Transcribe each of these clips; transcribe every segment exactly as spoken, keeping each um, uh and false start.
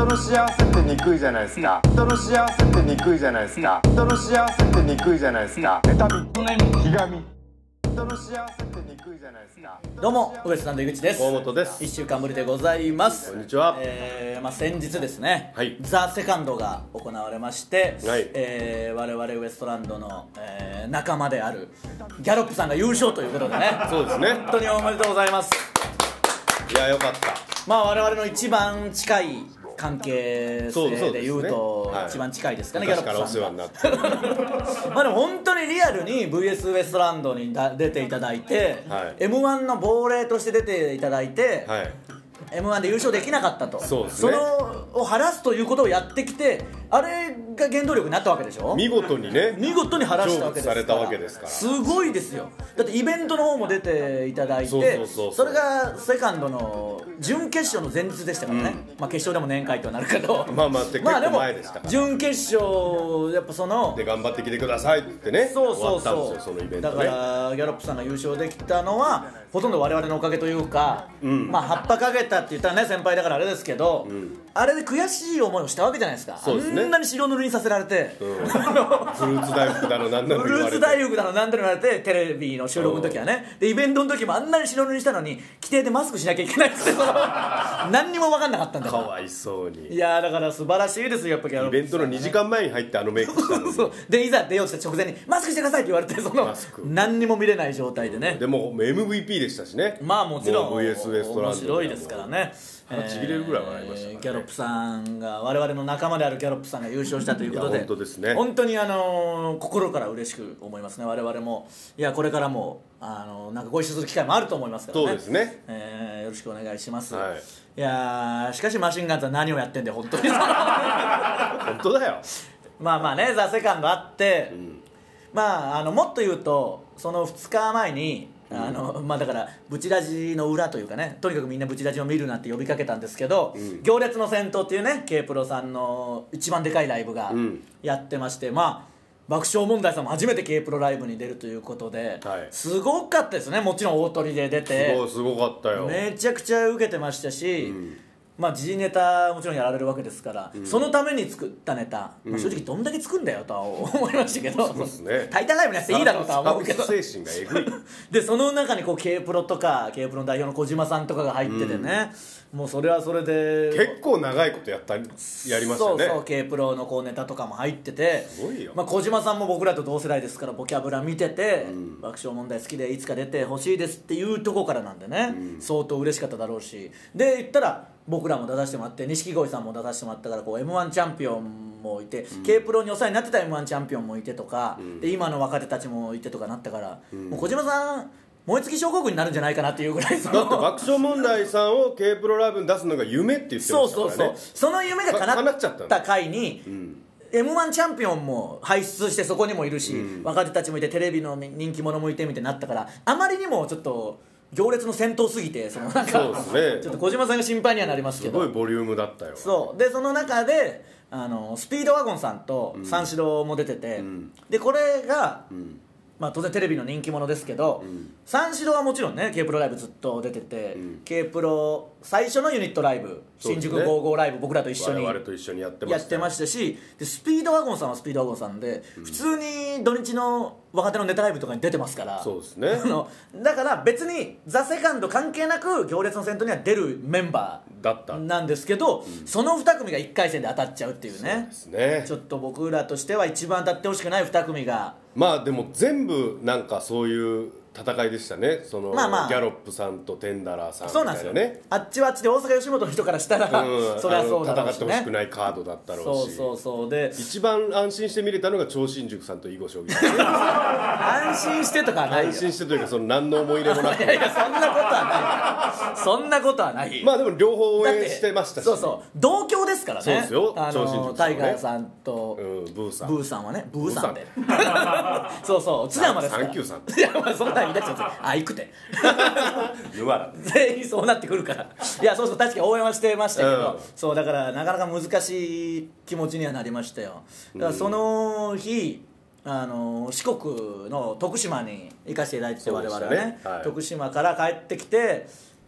人の幸せってにくいじゃないですか。人の幸せってにくいじゃないですか。人の幸せってにくいじゃないですか。妬み、ひがみ、人の幸せってにくいじゃないですか。 どうもウエストランド井口です。 大本です。 いっしゅうかんぶりでございます。 こんにちは。 えーまあ、先日ですね、 はい、 ザ・セカンドが行われまして、 はい、 えー、我々ウエストランドの、えー、仲間であるギャロップさんが優勝ということでねそうですね、 本当におめでとうございます。 いや、よかった。 まあ我々の一番近い関係性で言うと一番近いですかね、ギャロップさんが。 昔からお世話になってまあでも本当にリアルに ブイエス ウエストランドにだ出ていただいて、 はい、 エムワン の亡霊として出ていただいて、 はい、 エムワン で優勝できなかったと。 そうですね、 そのを晴らすということをやってきて、あれが原動力になったわけでしょ。 見事にね、 見事に晴らしたわけですから、 成仏されたわけですから、 すごいですよ。だってイベントの方も出ていただいて、 そうそうそうそう、 それがセカンドの準決勝の前日でしたからね、うん、まあ決勝でも年会とはなるけど、 まあまあって結構前でしたから、 準決勝やっぱそので頑張ってきてくださいってね、 そうそうそう、 終わったんですよ、そのイベントね。 だからギャロップさんが優勝できたのはほとんど我々のおかげというか、うん、まあ葉っぱかけたって言ったらね先輩だからあれですけど、うん、あれで悔しい思いをしたわけじゃないですか。 そうですね、 あんなに白塗りにさせられて、うん、フルーツ大福だのなんだのフルーツ大福だのなんだの言われて、テレビの収録の時はね、でイベントの時もあんなに白塗りにしたのに規定でマスクしなきゃいけないって何にも分かんなかったんだから。 かわいそうに。 いやだから素晴らしいですよ、やっぱギャロップさん、ね、 イベントのにじかんまえに入ってあのメイクしたのにそうでいざ出ようとした直前にマスクしてくださいって言われて、その何にも見れない状態でね、 でも エムブイピー でしたしね。 まあもちろんブイエス ウエストランド面白いですからね。 ちぎれるぐらい笑いましたからね。 ギャロップさんが、我々の仲間であるギャロップさんが優勝したということで、 本当ですね、 本当にあのー、心から嬉しく思いますね。我々もいやこれからもあのー、なんかご一緒する機会もあると思いますからね。 そうですね、 えー、よろしくお願いします、 はい、 いやしかしマシンガンズは何をやってんだよ本当に本当だよ。 まあまあね、ザ・セカンドあって、うん、まああのもっと言うとそのふつかまえにあのまあ、だからブチラジの裏というかね、とにかくみんなブチラジを見るなって呼びかけたんですけど、うん、行列の先頭っていうね K プロさんの一番でかいライブがやってまして、うん、まあ爆笑問題さんも初めて K プロライブに出るということで、はい、すごかったですね。もちろん大トリで出てすごいすごかったよ。 めちゃくちゃ受けてましたし、うん、まあ時事ネタもちろんやられるわけですから、うん、そのために作ったネタ、うん、まあ、正直どんだけ作るんだよとは思いましたけど、そうですね、タイタンライブのやついいだろうとは思うけど、 精神がえぐいでその中にこう K プロとか K プロの代表の小島さんとかが入っててね、うん、もうそれはそれで結構長いことやったやりましたよね。 そうそう、 K プロのこうネタとかも入ってて、 すごいよ、 まあ、小島さんも僕らと同世代ですからボキャブラ見てて、うん、爆笑問題好きでいつか出てほしいですっていうとこからなんでね、うん、相当嬉しかっただろうし、で言ったら僕らも出させてもらって錦鯉さんも出させてもらったから、こう エムワン チャンピオンもいて、うん、K プロにお世話になってた エムワン チャンピオンもいてとか、うん、で今の若手たちもいてとかなったから、うん、もう小島さん燃え尽き症候群になるんじゃないかなっていうぐらい、そのだって爆笑問題さんを K プロライブに出すのが夢って言ってましたからね。 そうそうそう、その夢が叶った回に、うん、エムワン チャンピオンも輩出してそこにもいるし、うん、若手たちもいてテレビの人気者もいてみたいになったから、あまりにもちょっと行列の先頭すぎて、そのなんかそうですね、 ちょっと小島さんが心配にはなりますけど、 すごいボリュームだったよ。 そうでその中であのスピードワゴンさんと三四郎も出てて、うん、でこれが、うん、まあ、当然テレビの人気者ですけど、うん、三四郎はもちろんね K プロライブずっと出てて、うん、K プロ最初のユニットライブ、ね、新宿ゴーゴーライブ僕らと一緒に我々と一緒にやってました、 やってましたし、でスピードワゴンさんはスピードワゴンさんで、うん、普通に土日の若手のネタライブとかに出てますから、 そうですね、 あのだから別にザ・セカンド関係なく行列の先頭には出るメンバーなんですけど、うん、そのに組がいっかい戦で当たっちゃうっていうね、 そうですね、 ちょっと僕らとしては一番当たってほしくないに組が、 まあでも全部なんかそういう戦いでしたね。その、まあまあ、ギャロップさんとテンダラーさんみたいなね。そうなんですよ、あっちはあっちで大阪吉本の人からしたら、うん、それはそうだろうしね、戦ってほしくないカードだったろうし、そうそうそう、で一番安心して見れたのが超新塾さんと囲碁将棋安心してとかはないよ。 安心してというか、その何の思い入れもなくいやいや、そんなことはないそんなことはない。 まあでも両方応援してましたし、 そうそう、同郷ですからね。 そうですよ、 あの超新塾さん、ね、 タイガーさんと、 うん、ブーさんブーさんはね、ブーさんでそうそう、津山ですから、 サンキューさんいや、まあそんなん言い出しちゃうんですよ、あ、行くてぬわら全員そうなってくるから、いや、そうそう、確かに応援はしてましたけど、うん、そうだからなかなか難しい気持ちにはなりましたよ。だからその日、あの四国の徳島に行かせていただいてて、我々はね、はい、徳島から帰ってきて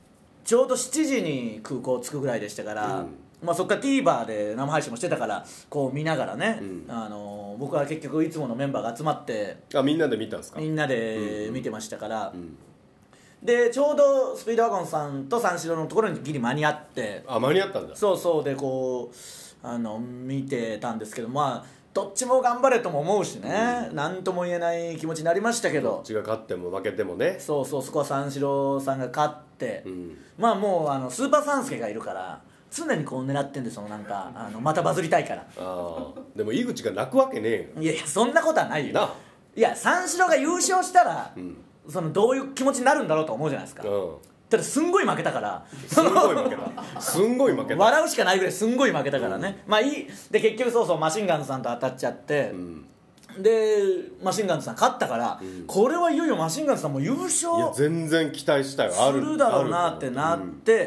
ちょうどしちじに空港着くぐらいでしたから、うん、まあ、そっから TVer で生配信もしてたからこう見ながらね、うん、あの僕は結局いつものメンバーが集まってあみんなで見たんですか？ みんなで見てましたから、うんうん、でちょうどスピードワゴンさんと三四郎のところにギリ間に合って、 あ間に合ったんだ。 そうそうでこうあの見てたんですけど、まあどっちも頑張れとも思うしね、何、うん、とも言えない気持ちになりましたけど、 どっちが勝っても負けてもね、 そうそう、そこは三四郎さんが勝って、うん、まあもうあのスーパーサンスケがいるから常にこう狙ってんですよ、なんかあのまたバズりたいから。あでも井口が泣くわけねえよ。 いやいやそんなことはないよ。いや三四郎が優勝したら、うん、そのどういう気持ちになるんだろうと思うじゃないですか、うん、ただすんごい負けたからすんごい負けたすんごい負けた笑うしかないぐらいすんごい負けたからね、うん、まあいいで結局そうそうマシンガンズさんと当たっちゃって、うん、でマシンガンズさん勝ったから、うん、これはいよいよマシンガンズさんも優勝いや全然期待したよするだろうなってなって、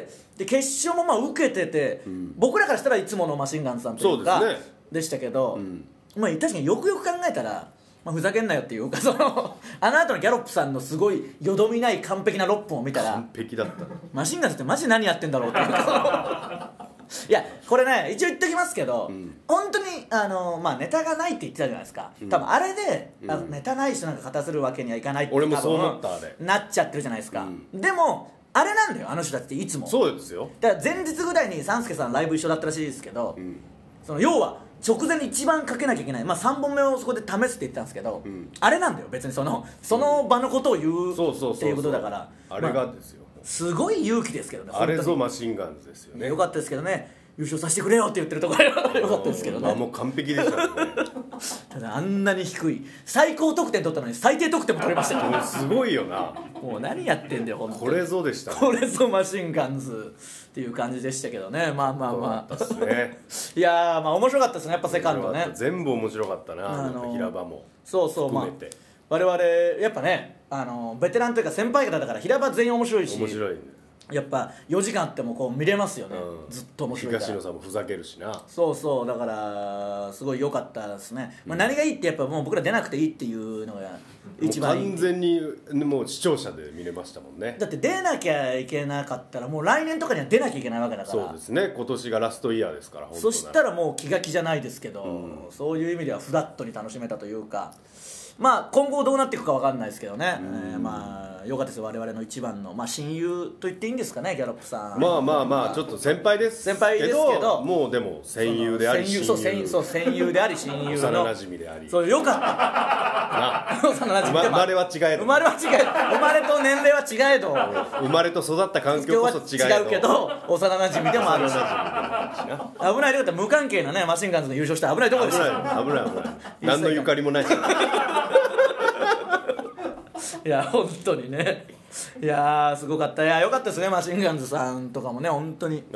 うん、で決勝もまあ受けてて、うん、僕らからしたらいつものマシンガンズさんというかそうです、ね、でしたけど、うん、まあ、確かによくよく考えたらまあ、ふざけんなよっていうかそのあの後のギャロップさんのすごいよどみない完璧なろっぷんを見たら完璧だったマシンガンズってマジ何やってんだろうっていうかいやこれね一応言っときますけど、うん、本当にあの、まあ、ネタがないって言ってたじゃないですか、うん、多分あれで、うん、あのネタない人なんか勝たせるわけにはいかないって俺もそう思ったあれなっちゃってるじゃないですか、うん、でもあれなんだよあの人たちっていつもそうですよ。 だから前日ぐらいに三助さんライブ一緒だったらしいですけど、うん、その要は直前に一番かけなきゃいけない、まあ、さんぼんめをそこで試すって言ってたんですけど、うん、あれなんだよ別にそのその場のことを言うっていうことだからあれがですよ、 まあ、すごい勇気ですけどねあれぞマシンガンズですよね。 よかったですけどね優勝させてくれよって言ってるところがよかったですけどね、まあ、 もう完璧でしたねただあんなに低い最高得点取ったのに最低得点も取れましたよねすごいよなもう何やってんだよ本当にこれぞでした、ね、 これぞマシンガンズっていう感じでしたけどね。まあまあまあそうだったっすねいやーまあ面白かったですねやっぱセカンドね全部面白かったな、あのー、平場もそうそうまあ我々やっぱねあのベテランというか先輩方だから平場全員面白いし面白いねやっぱよじかんあってもこう見れますよね、うん、ずっと面白いから東野さんもふざけるしなそうそうだからすごい良かったですね、まあ、何がいいってやっぱもう僕ら出なくていいっていうのが一番いい完全にもう視聴者で見れましたもんねだって出なきゃいけなかったらもう来年とかには出なきゃいけないわけだからそうですね今年がラストイヤーですからそしたらもう気が気じゃないですけど、うん、そういう意味ではフラットに楽しめたというかまあ今後どうなっていくか分かんないですけどね、えー、まあ良かったですよ我々の一番の、まあ、親友と言っていいんですかねギャロップさんまあまあまあちょっと先輩です先輩ですけどもうでも戦友であり親友そう戦友そう戦友であり親友の幼馴染でありそう良かった幼馴染で生まれは違えど生まれは違えど生まれと年齢は違えど生まれと育った環境こそ違えど違うけど幼馴染でもあるし危ないとこって無関係なねマシンガンズの優勝した危ないとこでした危ない危ない危ない何のゆかりもないしいや本当にねいやーすごかったいやよかったですねマシンガンズさんとかもね本当に、うん、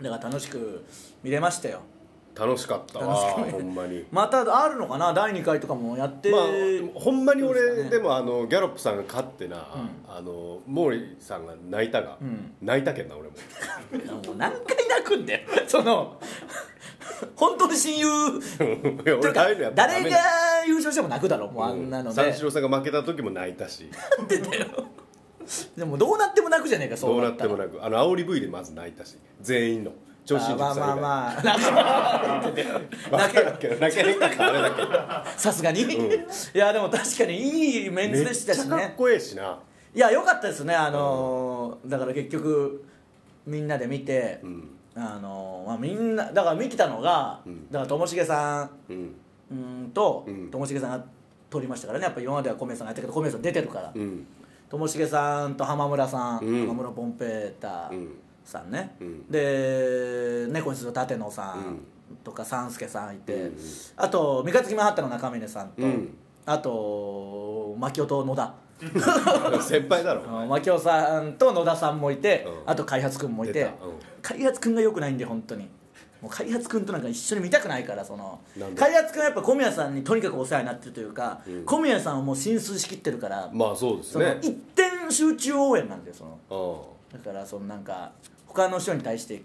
だから楽しく見れましたよ楽しかったわほんまにまたあるのかなだいにかいとかもやって、まあ、 ほんまに俺 で,、ね、でもあのギャロップさんが勝ってな、うん、あの毛利さんが泣いたが、うん、泣いたけんな俺ももう何回泣くんだよその本当に親友俺ああいうのやっぱ誰が優勝しても泣くだろもうあんなので三四郎さんが負けた時も泣いたしなんでだよでもどうなっても泣くじゃねえかそうなったらどうなっても泣くあの煽り V でまず泣いたし全員の超新塾さん以外まあまあまあ泣け泣け泣け泣けあれだけさすがに、うん、いやでも確かにいいメンツでしたしねめっちゃかっこええしないや良かったですねあのーうん、だから結局みんなで見て、うんあのまあ、みんなだから見てたのが、うん、だからともしげさん、うん、んとともしげさんが撮りましたからねやっぱ今までは小宮さんがやったけど小宮さん出てるからともしげさんと浜村さん、うん、浜村ポンペーターさんね、うん、で猫にする舘野さんとか三助さんいて、うん、あと三日月マンハッタンの中峰さんと、うん、あと牧雄と野田先輩だろ牧雄さんと野田さんもいて、うん、あと開発くんもいて、うん、開発くんがよくないんで本当にもう開発くんとなんか一緒に見たくないからその開発くんはやっぱ小宮さんにとにかくお世話になってるというか、うん、小宮さんをもう浸水しきってるからまあそうですね一点集中応援なんだよそのだからそのなんか他の人に対して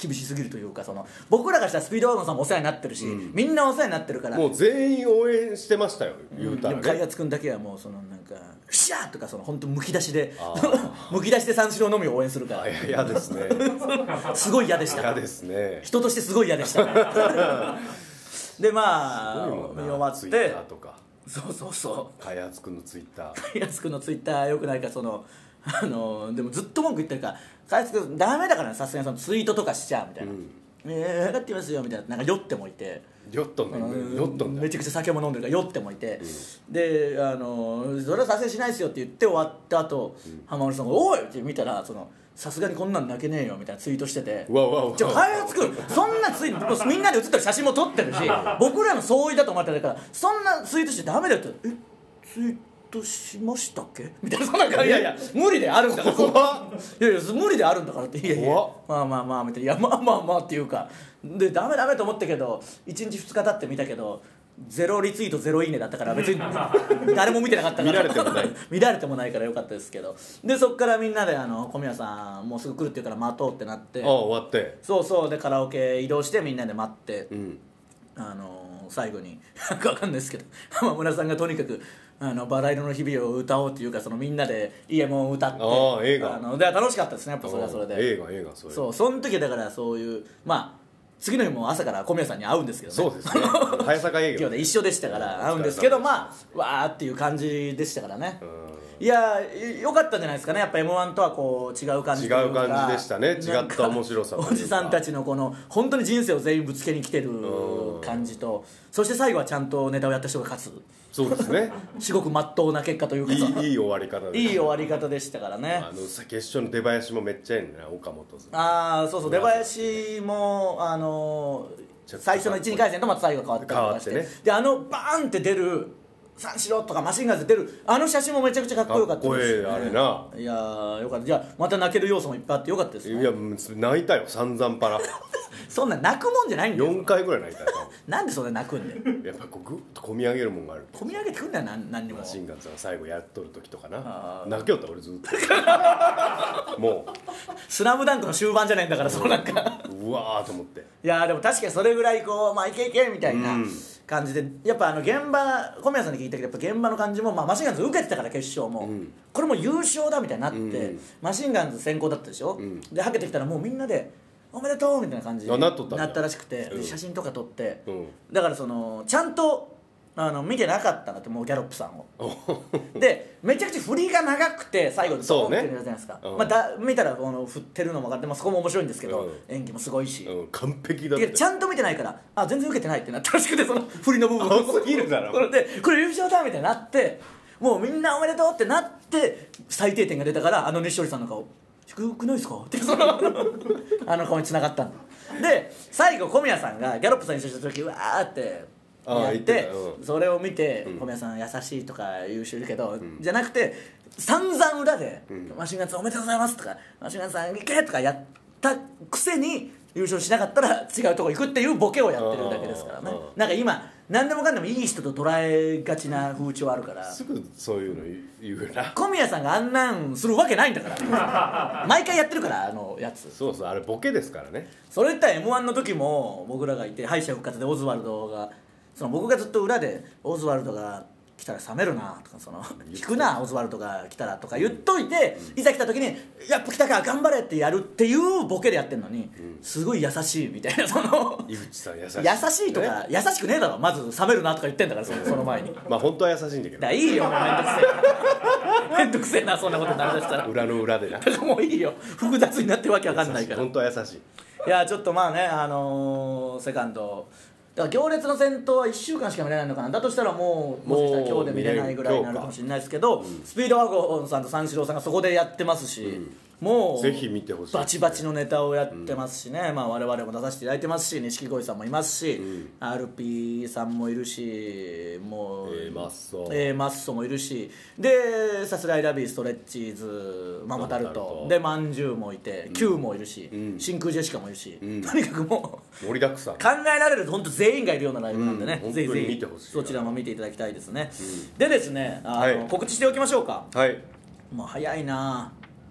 厳しすぎるというか、その僕らがしたらスピードワゴンさんもお世話になってるし、うん、みんなお世話になってるから、 もう全員応援してましたよ、言うたらね。 開発君だけはもうそのなんかシャーとかその本当むき出しでむき出しで三四郎のみを応援するから。 嫌ですねすごい嫌でした。 嫌ですね。 人としてすごい嫌でしたでまあ見終わって、ツイッターとか、そうそうそう、 開発君のツイッター開発君のツイッターよくないか、そのあのでもずっと文句言ってるから、開発君ダメだからね、さすがにそのツイートとかしちゃうみたいな、うん、えー、分かってますよみたいな、なんか酔ってもいて、 酔っとんねん、酔っとんねん、 めちゃくちゃ酒も飲んでるから酔ってもいて、うん、であのそれはさすがにしないですよって言って終わった後、うん、浜村さんが「おい!」って見たら、そのさすがにこんなん泣けねえよみたいなツイートしてて、 うわうわうわ、 じゃあ開発君そんなツイートみんなで写ってる写真も撮ってるし僕らの相違だと思ってたから、そんなツイートしてダメだよって、えツイートしましたっけみたいな、そんな感じ、いやいや無理であるんだからいやいや無理であるんだからって、いやいやまあまあまあみたいな、いやまあまあまあっていうかで、ダメダメと思ったけどいちにちふつか経って見たけどゼロリツイートゼロいいねだったから別に誰も見てなかったから見られてもない見られてもないからよかったですけど、でそっからみんなであの小宮さんもうすぐ来るって言うから待とうってなって、 ああ終わって、 そうそう、でカラオケ移動してみんなで待って、うん、あの最後になんかわかんないですけど浜村さんがとにかくあのバラ色の日々を歌おうっていうか、そのみんなでイエモンを歌って、 あ映画あので楽しかったですね、やっぱそれはそれで、 映画映画それ、 そうその時だからそういうまあ次の日も朝から小宮さんに会うんですけどね、 そうですね早坂営業今日で一緒でしたから会うんですけど、まあわーっていう感じでしたからね。いやよかったんじゃないですかね、やっぱ エムワン とはこう違う感じというか、 違う感じでしたね、違った面白さ、 おじさんたちのこの本当に人生を全員ぶつけに来てる感じと、そして最後はちゃんとネタをやった人が勝つ、 そうですねすごく真っ当な結果というか、 いい、いい終わり方で、 いい終わり方でしたからね。 あの決勝の出囃子もめっちゃいいね、岡本さん、 ああそうそう、出囃子もあの最初のいち、にかい戦とまた最後変わったりとかして、ね、であのバーンって出る三四郎とかマシンガンズで出るあの写真もめちゃくちゃかっこよかったです、 ね、かっこいいあれな、 いやーよかった。じゃあまた泣ける要素もいっぱいあってよかったですね。 いや泣いたよ散々パラそんな泣くもんじゃないんだよ。 よんかいぐらい泣いたよなんでそんな泣くんだよやっぱこうグッと込み上げるもんがある。 込み上げてくんだよ、何何にも。 マシンガンズが最後やっとる時とかな、泣けよった俺ずっともうスラムダンクの終盤じゃないんだから、そうなんかうわーと思って、 いやでも確かにそれぐらいこうまあいけいけみたいな、うん感じで、やっぱあの現場小宮さんに聞いたけど、やっぱ現場の感じも、まあ、マシンガンズ受けてたから決勝も、うん、これも優勝だみたいになって、うん、マシンガンズ先行だったでしょ、うん、ではけてきたらもうみんなでおめでとうみたいな感じになったらしくて、うん、写真とか撮って、うん、だからそのちゃんとあの見てなかったなって、もうギャロップさんをでめちゃくちゃ振りが長くて最後でドーンってやるじゃないですか、ねうんまあ、だ見たらこの振ってるのも分かって、まあ、そこも面白いんですけど、うん、演技もすごいし、 うん、完璧だってちゃんと見てないからあ全然受けてないってなったらしくて、その振りの部分青すぎるだろでこれ優勝だみたいになって、もうみんなおめでとうってなって最低点が出たから、あの西堀さんの顔低くないですかってそのあの顔に繋がったんだ。で最後小宮さんがギャロップさんに一緒した時うわーってやって、うん、それを見て、うん、小宮さん優しいとか言う人いるけど、うん、じゃなくて散々裏で、うん、マシンガンズおめでとうございますとかマシンガンズさんいけとかやったくせに優勝しなかったら違うとこ行くっていうボケをやってるだけですからね。なんか今何でもかんでもいい人と捉えがちな風潮あるから、 すぐそういうの言うな。 小宮さんがあんなんするわけないんだから毎回やってるからあのやつ。 そうそう、あれボケですからね。 それ言ったら エムワン の時も僕らがいて敗者復活でオズワルドがその僕がずっと裏でオズワルドが来たら冷めるなとか、その引くなオズワルドが来たらとか言っといて、いざ来た時にやっぱ来たから頑張れってやるっていうボケでやってんのに、すごい優しいみたいな、その井口さん優しい優しいとか優しくねえだろ、まず冷めるなとか言ってんだからその、その前にまあ本当は優しいんだけど、 だいいよもうめんどくせえめんどくせえなそんなことになりだしたら裏の裏でなだからもういいよ、複雑になってるわけわかんないから。 本当は優しい。 いやちょっとまあね、あのー、セカンドだから行列の先頭はいっしゅうかんしか見れないのかな。だとしたらもうもしかしたら今日で見れないぐらいになるかもしれないですけど、うん、スピードワゴンさんと三四郎さんがそこでやってますし、うん、もうぜひ見てほしい、ね、 バチバチのネタをやってますしね、うん、まあ、我々も出させていただいてますし、錦鯉さんもいますし、うん、アールピー さんもいるし、もう A マッソ A マッソもいるし、でさすらいラビーストレッチーズママタルトでまんじゅうもいて、うん、Q もいるし、うん、真空ジェシカもいるし、うん、とにかくもう盛りだくさん、 考えられると本当全員がいるようなライブなんでね、 うん、 ぜひぜひそちらも見ていただきたいですね、うん、でですね、あの、はい、告知しておきましょうか。 はい、 もう早いな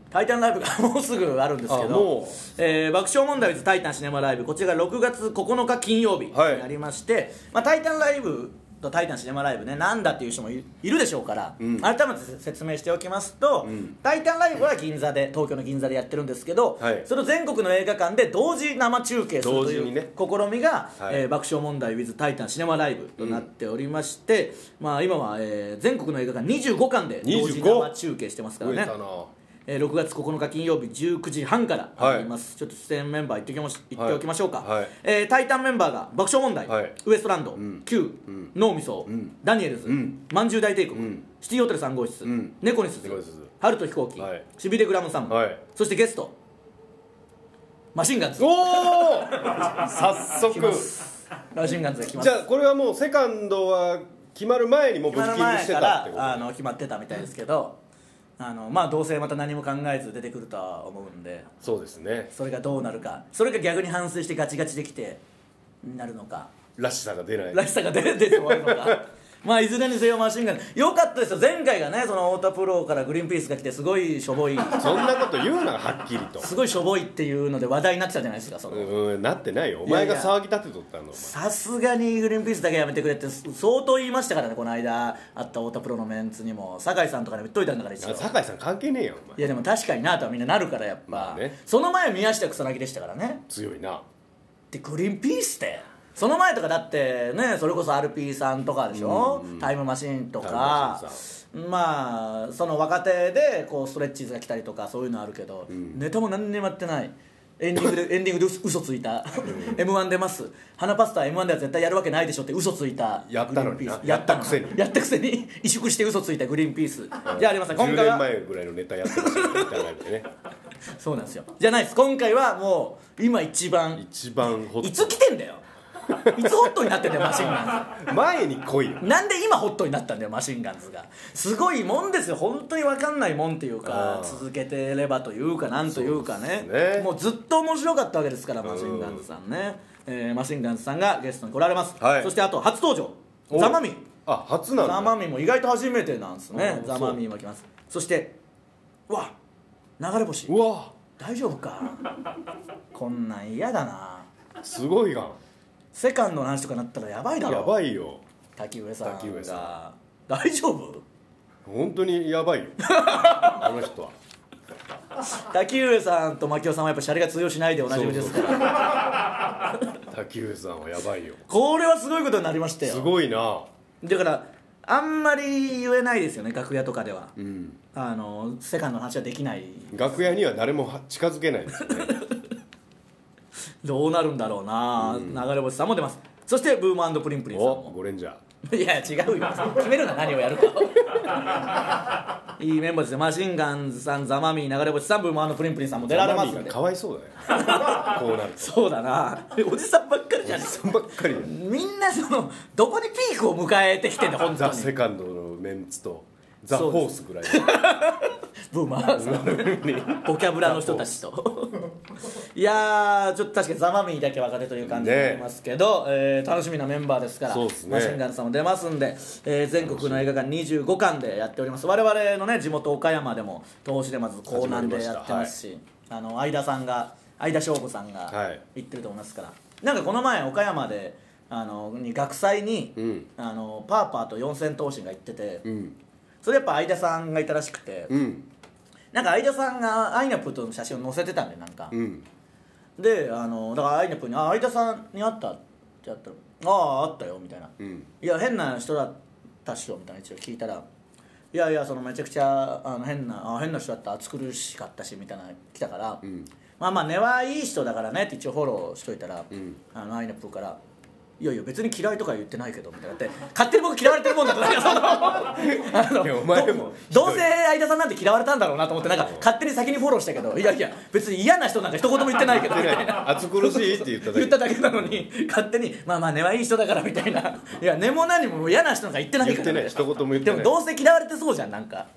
タイタンライブがもうすぐあるんですけど、えー、爆笑問題 with タイタンシネマライブ、こちらがろくがつここのか金曜日になりまして、はい、まあ、タイタンライブとタイタンシネマライブね、なんだっていう人もいるでしょうから、うん、改めて説明しておきますと、うん、タイタンライブは銀座で、東京の銀座でやってるんですけど、はい、その全国の映画館で同時生中継するという、ね、試みが、はい、えー、爆笑問題 with タイタンシネマライブとなっておりまして、うん、まあ、今は、えー、全国の映画館にじゅうごかんで同時生中継してますからね。えー、ろくがつここのか金曜日じゅうくじはんからあります、はい、ちょっと出演メンバー言っておきまし、言っておきましょうか、はい、えー、タイタンメンバーが爆笑問題、はい、ウエストランド、うん、Q、うん、脳みそ、うん、ダニエルズ、うん、まんじゅう大帝国、うん、シティホテルさん号室、うん、猫に鈴、春と飛行機、はい、しびれグラムサム、はい、そしてゲストマシンガンズ。おお早速マシンガンズが来ます。 じゃあこれはもうセカンドは決まる前にもうブッキングしてたってこと？ あの決まってたみたいですけど、あのまあどうせまた何も考えず出てくるとは思うんで、 そうですね、 それがどうなるか、それが逆に反省してガチガチできてなるのか、 らしさが出ないらしさが出て終わるのかまあいずれにせよマシンガンよかったですよ。前回がね、その太田プロからグリーンピースが来てすごいしょぼいそんなこと言うな、はっきりとすごいしょぼいっていうので話題になってたじゃないですか。そのうん、なってないよ、お前が騒ぎ立てとったの。 さすがにグリーンピースだけやめてくれって相当言いましたからね、この間あった太田プロのメンツにも。酒井さんとかにも言っといたんだから。一応酒井さん関係ねえよお前。 いやでも確かになとはみんななるからやっぱ、まあね、その前は宮下草薙でしたからね。 強いな。 でグリーンピースってその前とかだってね、それこそ アールピー さんとかでしょ、うんうん、タイムマシーンとか、まあその若手でこうストレッチーズが来たりとかそういうのあるけど、うん、ネタも何にもやってない。エンディングでエンディングで嘘ついたエムワン 出ます花パスタ エムワン では絶対やるわけないでしょって嘘ついたやったのにな、 やったくせにやったくせに萎縮して嘘ついたグリーンピース、うん、じゃあありません。今回はじゅうねんまえぐらいのネタやってましたねそうなんですよ。じゃないです。今回はもう今一番一番ホット。 いつ来てんだよいつホットになってんだよマシンガンズ。 前に来いよ。 なんで今ホットになったんだよマシンガンズが。すごいもんですよ本当に分かんないもんっていうか、続けてればというかなんというか ね, ねもうずっと面白かったわけですからマシンガンズさんね、えー、マシンガンズさんがゲストに来られます、はい、そしてあと初登場ザ・マミィ。 あ、初なんだ。 ザ・マミィも意外と初めてなんですね。ザ・マミィも来ます。そしてうわ流れ星、 うわ大丈夫かこんなん嫌だな。 すごいがセカンドの話とかなったらやばいだろ。 やばいよ滝上さんが。滝上さん大丈夫？ 本当にやばいよあの人は。 滝上さんと牧雄さんはやっぱシャレが通用しないでおなじみですから滝上さんはやばいよ。 これはすごいことになりましたよ。 すごいな。 だからあんまり言えないですよね楽屋とかでは、うん、あのセカンドの話はできない。 楽屋には誰も近づけないですよねどうなるんだろうな、うん、流れ星さんも出ます。そしてブーム&プリンプリンさんも。 ゴレンジャー。 いや違うよ決めるな何をやるかいいメンバーですよ。マシンガンズさん、ザ・マミィ、流れ星さん、ブーム&プリンプリンさんも出られますんで。 ザ・マミィがかわいそうだよこうなると。 そうだな、おじさんばっかりじゃねえ。 おじさんばっかり。 みんなそのどこにピークを迎えてきてんだ本当に。 ザ・セカンドのメンツとザ・フォースぐらいブーマーさんボキャブラの人たちといやーちょっと確かにザ・マミィだけ若手という感じになりますけど、ねえー、楽しみなメンバーですから。 そうですね、 マシンガンズさんも出ますんで、えー、全国の映画館にじゅうごかんでやっております。我々のね地元岡山でも東宝でまず江南でやってますし、はい、あの相田さんが相田翔吾さんが行ってると思いますから、はい、なんかこの前岡山であのに学祭に、うん、あのパーパーと四千頭身が行ってて、うん、それやっぱ相田さんがいたらしくて、うん、なんか相田さんがアイナプーとの写真を載せてたんでなんか、うん、であのだからアイナプーにあ相田さんに会ったってやったらあああったよみたいな、うん、いや変な人だったっしょみたいな一応聞いたらいやいやそのめちゃくちゃあの変なあ変な人だった暑苦しかったしみたいな来たから、うん、まあまあ根はいい人だからねって一応フォローしといたら、うん、あのアイナプーからいやいや別に嫌いとか言ってないけどみたいなって勝手に僕嫌われてるもんだとなんかそのあのいやお前もどうせ相田さんなんて嫌われたんだろうなと思ってなんか勝手に先にフォローしたけどいやいや別に嫌な人なんか一言も言ってないけどみたいな暑苦しいって言っただけ言っただけなのに勝手にまあまあ根はいい人だからみたいないや根も何も嫌な人なんか言ってないから言ってない一言も言ってないでもどうせ嫌われてそうじゃんなんか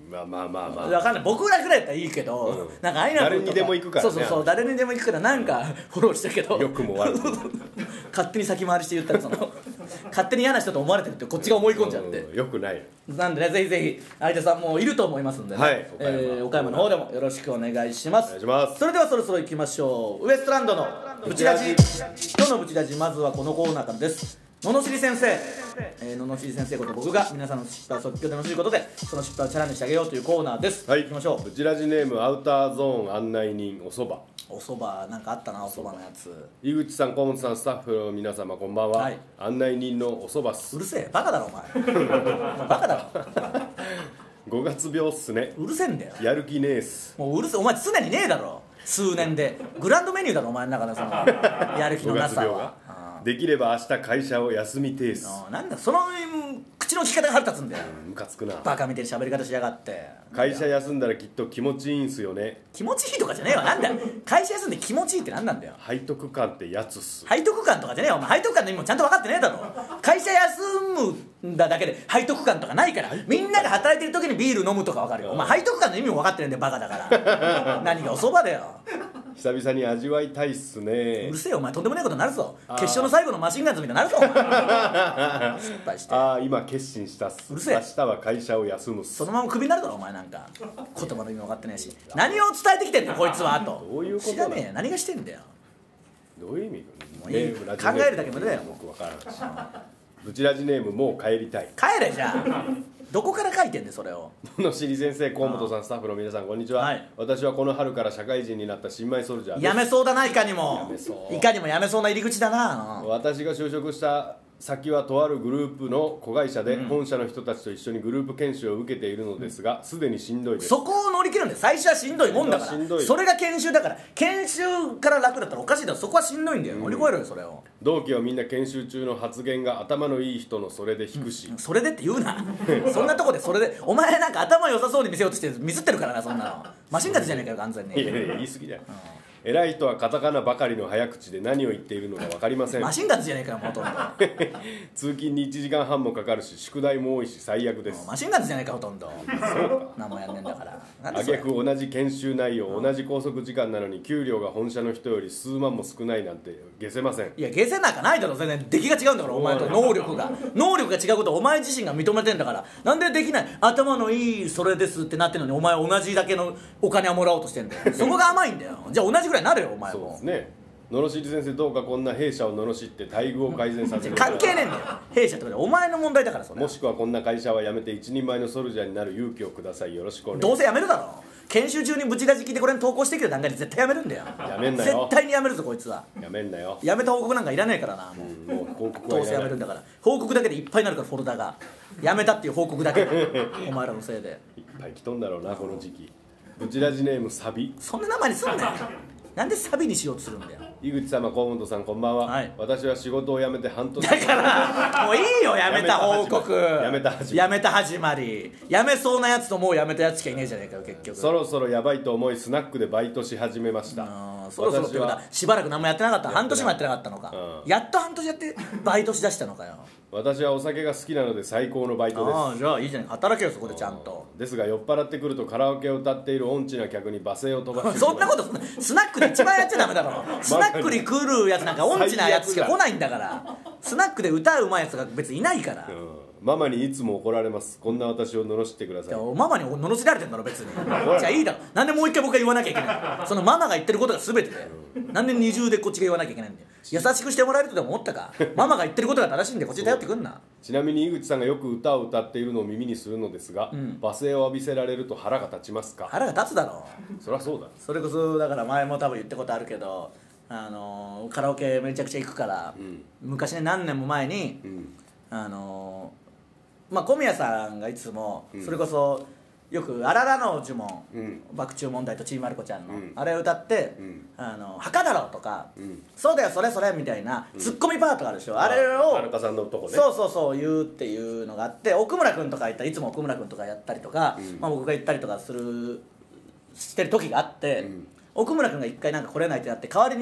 まあまあまあまあ分かんない、僕らぐらいだったらいいけど、うん、なんかアイナ誰にでも行くからね。 そうそうそう、誰にでも行くからなんかフォローしたけど、 良くも悪くも勝手に先回りして言ったらその勝手に嫌な人と思われてるってこっちが思い込んじゃって、 うん、よくない。 なんでね、ぜひぜひ相手さんもいると思いますんでね、 はい、 岡山、えー、岡山の方でもよろしくお願いします。 お願いします。 それではそろそろ行きましょう。ウエストランドのブチラジ。今日のブチラジ、まずはこのコーナーからです。ののしり先生、えー、ののしり先生こと僕が皆さんの失敗を即興で楽しいことでその失敗をチャレンジしてあげようというコーナーです。 はい、 行きましょう。 ブチラジネームアウターゾーン案内人おそば。 おそばなんかあったな、おそばのやつ。 井口さん、河本さん、スタッフの皆様こんばんは、はい、案内人のおそばっす。 うるせえ、バカだろお前バカだろごがつ病っすね。 うるせえんだよ、 やる気ねえっす。 もううるせえ、お前常にねえだろ、数年でグランドメニューだろお前の中でそのやる気のなさは。 できれば明日会社を休みてえす。 なんだその口の利き方が腹立つんだよ、 ムカつくな、 バカみたいに喋り方しやがって。 会社休んだらきっと気持ちいいんすよね。 気持ちいいとかじゃねえわ、なんだよ会社休んで気持ちいいってなんなんだよ。 背徳感ってやつっす。 背徳感とかじゃねえよお前、背徳感の意味もちゃんと分かってねえだろ。会社休むんだだけで背徳感とかないから、みんなが働いてる時にビール飲むとか分かるよ。お前背徳感の意味も分かってるんだよ、バカだから何がおそばだよ。 久々に味わいたいっすね。 うるせえよお前、とんでもないことになるぞ。決勝の最後のマシンガンズみたいになるぞお前失敗して。 ああ今決心したっす。 うるせえ、 明日は会社を休むっす。 そのままクビになるだろお前、なんか言葉の意味分かってないし、何を伝えてきてんだよこいつは。あとどういうこと知らねえよ、何がしてんだよ。 どういう意味？ もういい、考えるだけ無駄だよ。 僕分からんしブチラジネームもう帰りたい。 帰れじゃあどこから書いてんでそれを。 のしり先生、河本さん、スタッフの皆さんこんにちは、はい、私はこの春から社会人になった新米ソルジャーです。 やめそうだな、いかにもいかにもやめそうな入り口だな。 私が就職した先はとあるグループの子会社で、うん、本社の人たちと一緒にグループ研修を受けているのですが、すでにしんどいです。 そこを乗り切るんで、最初はしんどいもんだから、それが研修だから。研修から楽だったらおかしいだろ、そこはしんどいんだよ、乗り越えろよそれを。 同期はみんな研修中の発言が頭のいい人のそれで引くし、 うん、それでって言うなそんなとこでそれで、お前なんか頭良さそうに見せようとしてミスってるからな、そんなのマシンガンズじゃねえかよ完全に。 いやいや言い過ぎだよ、うん、偉い人はカタカナばかりの早口で何を言っているのか分かりません。 マシンガンズじゃねえかよほとんど通勤にいちじかんはんもかかるし宿題も多いし最悪です。 マシンガンズじゃねえかほとんど。 そうか、 何もやんねんだから。 あげく同じ研修内容、うん、同じ拘束時間なのに給料が本社の人より数万も少ないなんて下せません。 いや下せなんかないだろ、全然出来が違うんだからお前と。能力が能力が違うことをお前自身が認めてんだから、なんでできない、頭のいいそれですってなってるのにお前同じだけのお金をもらおうとしてんだよそこが甘いんだよ。じゃあ同じぐらいなるよお前も。 そうですね。ののしり先生、どうかこんな弊社を罵って待遇を改善させる。 関係ねえんだよ弊社とかで、お前の問題だからそれ。 もしくはこんな会社は辞めて一人前のソルジャーになる勇気をください。よろしくお願いします。 どうせ辞めるだろ、研修中にブチラジ聞いてこれに投稿してきた段階で絶対辞めるんだよ。 辞めんなよ、 絶対に辞めるぞこいつは。 辞めんなよ、 辞めた報告なんかいらないからな、もう、 うん、もう報告どうせ辞めるんだから。報告だけでいっぱいになるからフォルダが、辞めたっていう報告だけでお前らのせいでいっぱい来とんだろうなこの時期。ブチラジネームサビ。 そんな名前にすんなよなんでサビにしようとするんだよ。 井口様、河本さんこんばんは、はい、私は仕事を辞めて半年。 だからもういいよ辞めた報告、 辞めた始まり、 辞めた始まり、辞めそうなやつともう辞めたやつしかいねえじゃねえかよ結局。 そろそろやばいと思いスナックでバイトし始めました。 そろそろってことはしばらく何もやってなかった。半年もやってなかったのか、うん、やっと半年やってバイトしだしたのかよ。 私はお酒が好きなので最高のバイトです。 ああ、じゃあいいじゃない、働けよそこでちゃんと。 ですが酔っ払ってくるとカラオケを歌っている音痴な客に罵声を飛ばしてそんなことスナックで一番やっちゃダメだろスナックに来るやつなんか音痴なやつしか来ないんだから。スナックで歌うまいやつが別にいないから、うん、 ママにいつも怒られます。こんな私を罵ってください。 ママに罵られてんだろ別にじゃあいいだろ、なんでもう一回僕が言わなきゃいけないそのママが言ってることが全てだよ、うん、なんで二重でこっちが言わなきゃいけないんだよ。優しくしてもらえるとでも思ったかママが言ってることが正しいんでこっちに頼ってくんな。 ちなみに井口さんがよく歌を歌っているのを耳にするのですが、うん、罵声を浴びせられると腹が立ちますか。 腹が立つだろそりゃそうだ。 それこそだから前も多分言ったことあるけど、あのー、カラオケめちゃくちゃ行くから、うん、昔ね何年も前に、うん、あのー、まあ小宮さんがいつも、うん、それこそよく「あららの呪文」うん、爆中問題とちびまる子ちゃんの、うん、あれを歌って「うん、あの墓だろ」とか、うん、そうだよそれそれ」みたいな、うん、ツッコミパートがあるでしょ、うん、あれを田中さんのとこね、 そうそうそう言うっていうのがあって、奥村君とか言ったらいつも奥村君とかやったりとか、うん、まあ、僕が言ったりとかするしてる時があって、うん、奥村君が一回なんか来れないってなって代わりに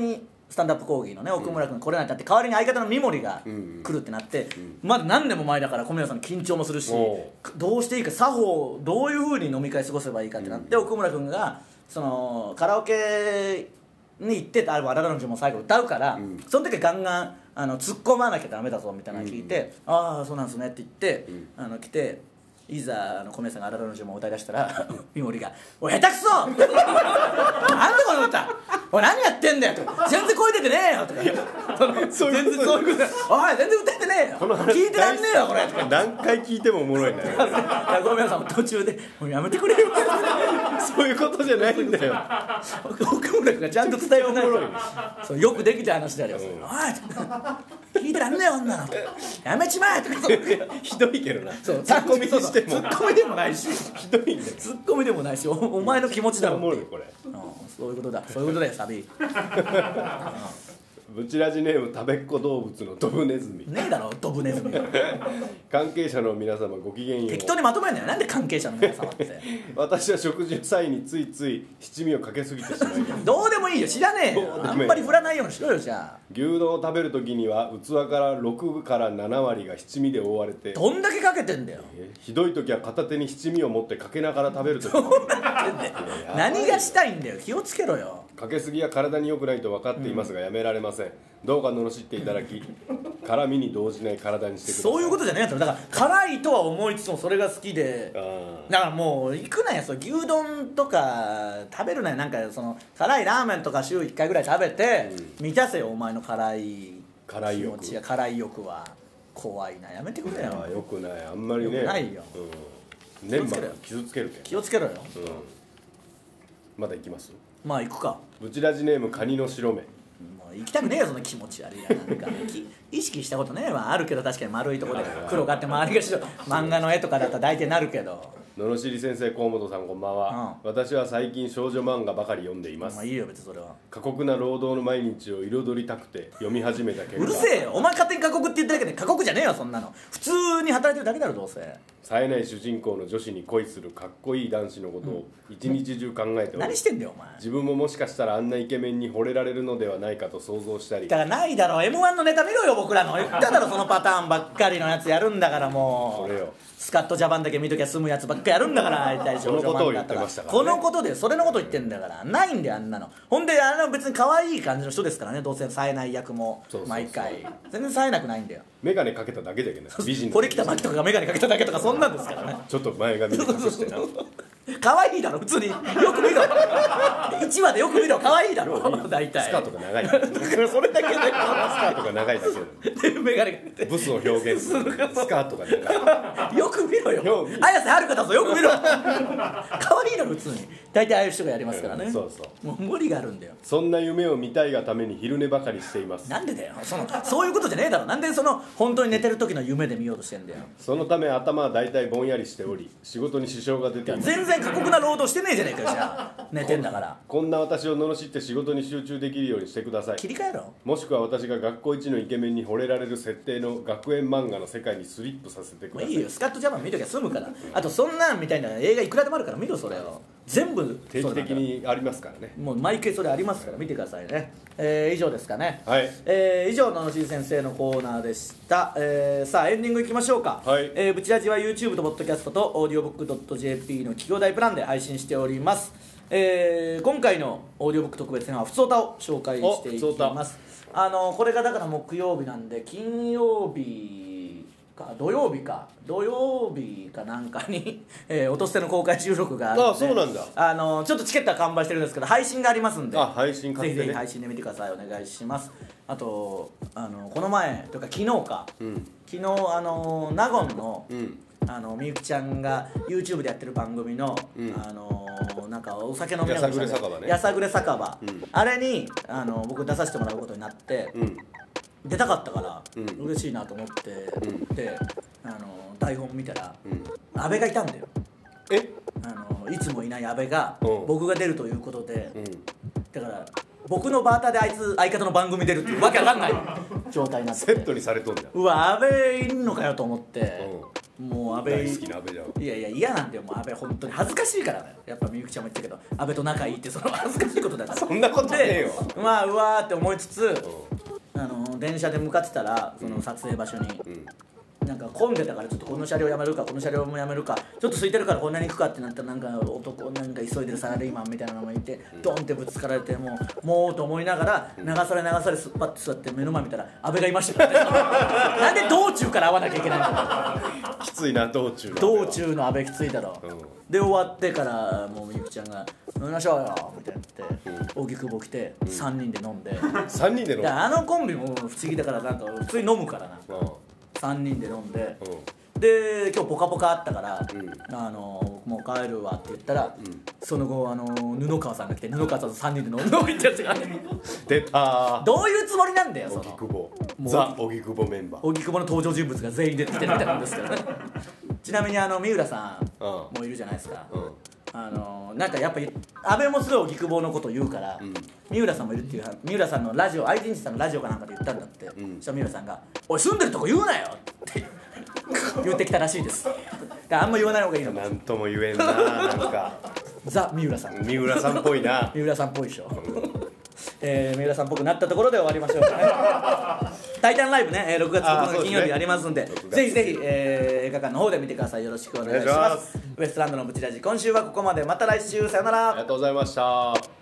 スタンダップ講義のね奥村君来れないってなって、代わりに相方の三森が来るってなって、まだ何年も前だから小宮さん緊張もするし、どうしていいか作法どういう風に飲み会過ごせばいいかってなって、奥村君がそのカラオケに行ってあれあららの字も最後歌うから、その時ガンガンあの突っ込まなきゃダメだぞみたいなの聞いて、ああそうなんですねって言ってあの来て。いざあの小宮さんが「あららの順」も歌い出したら三森が「おい下手くそなんでこの歌おい何やってんだよ」とか「全然声出てねえよ」とか全然そういうこと「おい全然歌えてねえよ聞いてらんねえよこれ」とか何回聞いてもおもろいんだよ小宮さんも途中で「もうやめてくれよ」 そういうことじゃないんだよ奥村君がちゃんと伝えようないそうよくできた話だよ「おい聞いてらんねえよ女のやめちまえ」とかひどいけどなそうツッコミにしてもツッコミでもないしひどいんだよツッコミでもないし お, お前の気持ちだろおもろいこれ、 うん、そういうことだそういうことだよサビブチラジネーム食べっ子動物のドブネズミねえだろドブネズミ関係者の皆様ごきげんよう。 適当にまとめんなよなんで関係者の皆様って私は食事の際についつい七味をかけすぎてしまいますどうでもいいよ知らねえよあんまり振らないようにしろよじゃあ牛丼を食べる時には器からろくからなな割が七味で覆われてどんだけかけてんだよえひどい時は片手に七味を持ってかけながら食べる時も何がしたいんだよ気をつけろよかけすぎは体に良くないと分かっていますが、うん、やめられませんどうか罵っていただき辛みに動じない体にしてくださいそういうことじゃねえやつだから辛いとは思いつつもそれが好きでだからもう行くなよそう牛丼とか食べるなよなんかその辛いラーメンとか週いっかいぐらい食べて、うん、満たせよお前の辛い辛い欲気持ちや辛い欲は怖いなやめてくれよよくないあんまりねよくないよ、 うん、粘膜傷つけるけ気をつけろよ、 うん、まだ行きますまあ行くかブチラジネームカニの白目もう行きたくねえよその気持ち悪いななんか意識したことねえわあるけど確かに丸いところで黒があって周りが白漫画の絵とかだったら大体なるけどののしり先生河本さんこんばんは、うん、私は最近少女漫画ばかり読んでいます。 まあいいよ別にそれは過酷な労働の毎日を彩りたくて読み始めた結果うるせえよお前勝手に過酷って言ってるだけで過酷じゃねえよそんなの普通に働いてるだけだろどうせ冴えない主人公の女子に恋するかっこいい男子のことを一日中考えており、うん、 何してんだよお前自分ももしかしたらあんなイケメンに惚れられるのではないかと想像したりだからないだろ エムワン のネタ見ろよ僕らの言っただろそのパターンばっかりのやつやるんだからもうそれよスカッとジャパンだけ見ときゃ済むやつばっかやるんだから大このことを言ってましたから、ね、 このことでそれのこと言ってんだからないんだよあんなのほんであの別に可愛い感じの人ですからねどうせ冴えない役も毎回全然冴えなくないんだよ眼鏡かけただけじゃいけない美人これ来たマキとかが眼鏡かけただけとかそんなんですからねちょっと前髪に隠してな可愛いだろ普通によく見ろいちわでよく見ろ可愛いだろ大体スカートが長いそれだけでスカートが長いだけで眼鏡かけてブスを表現するスカートが長いよく見ろよ綾瀬はるかだぞよく見ろ可愛いだろ普通に大体ああいう人がやりますからね、 うん、そうそうもう無理があるんだよそんな夢を見たいがために昼寝ばかりしていますなんでだよそのそういうことじゃねえだろなんでその本当に寝てる時の夢で見ようとしてんだよそのため頭は大体ぼんやりしており仕事に支障が出ています全然過酷な労働してねえじゃねえかよじゃあ寝てんだからこんな私を罵って仕事に集中できるようにしてください切り替えろもしくは私が学校一のイケメンに惚れられる設定の学園漫画の世界にスリップさせてください。 いいよスカッとジャパン見ときゃ済むからあとそんなんみたいな映画いくらでもあるから見ろそれを全部定期的にありますからねもう毎回それありますから見てくださいね、えー、以上ですかねはい、 えー、以上ののしり先生のコーナーでした、えー、さあエンディングいきましょうかはい、 えー、ブチラジは YouTube と Podcast と オーディオブックドットジェーピー の企業大プランで配信しております、えー、今回のオーディオブック特別編はふつおたを紹介していきますあのこれがだから木曜日なんで金曜日か土曜日か土曜日かなんかに、えー、音捨ての公開収録があってああそうなんだあのちょっとチケットは完売してるんですけど配信がありますんであ配信買ってね、 ぜひぜひ配信で見てくださいお願いしますあとあのこの前というか昨日か、うん、昨日あの納言の、うんあのみゆきちゃんが YouTube でやってる番組の、うん、あのなんかお酒飲みながらやさぐれ酒場ねやさぐれ酒場、うん、あれにあの僕出させてもらうことになって、うん、出たかったから、うん、嬉しいなと思って、うん、であの台本見たら、うん、安倍がいたんだよえあのいつもいない安倍が、うん、僕が出るということで、うん、だから僕のバーターであいつ相方の番組出るっていうわけわかんない状態になってセットにされとんだうわ安倍いんのかよと思って、 もう安倍大好きな安倍じゃん。 いやいや嫌なんだよもう安倍本当に恥ずかしいからだよやっぱみゆきちゃんも言ったけど安倍と仲いいってその恥ずかしいことだからそんなことねえよ。 でまあうわーって思いつつ、あの電車で向かってたらその撮影場所に、 うんなんか混んでたからちょっとこの車両やめるかこの車両もやめるかちょっと空いてるからこんなに行くかってなったらなんか男なんか急いでるサラリーマンみたいなのがいてドンってぶつかられてもうもうと思いながら流され流されすっぱって座って目の前見たら安倍がいましたよなんで道中から会わなきゃいけないのきついな道中道中の安倍きついだろ、 うん、 で終わってからもうみゆきちゃんが「飲みましょうよ」みたいな言って荻窪来てさんにんで飲んで、 さんにんで飲んであのコンビも不思議だからなんか普通に飲むからな、 うんさんにんで飲んで、 うん、 で今日ポカポカあったから、 うん、 あのもう帰るわって言ったら、 うん、 その後あの布川さんが来て布川さんとさんにんで飲んでおいてやつが出たどういうつもりなんだよその荻窪ザ荻窪メンバー荻窪の登場人物が全員出てきてるみたいなんですけどねちなみにあの三浦さんもいるじゃないですか、 うん、 あのなんかやっぱり安倍もすごい荻窪のことを言うから、うん、三浦さんもいるっていう三浦さんのラジオ愛人さんのラジオかなんかで言ったんだって、うん、そしたら三浦さんが「おい住んでるとこ言うなよ!」って言ってきたらしいです。あんま言わない方がいいのかなんとも言えんななんかザ・三浦さん三浦さんっぽいな三浦さんっぽいでしょ、えー、三浦さんっぽくなったところで終わりましょうかねタイタンライブねろくがつここのか金曜日ありますんで、ぜひぜひ、えー、映画館の方で見てください。よろしくお願いします。ウエストランドのブチラジ今週はここまで。また来週さよなら。 ありがとうございました。